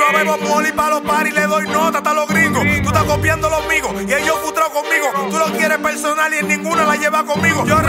Yo bebo moli pa' los paris, le doy nota hasta los gringos. Tú estás copiando los míos y ellos frustrados conmigo. Tú lo quieres personal y en ninguna la llevas conmigo. Yo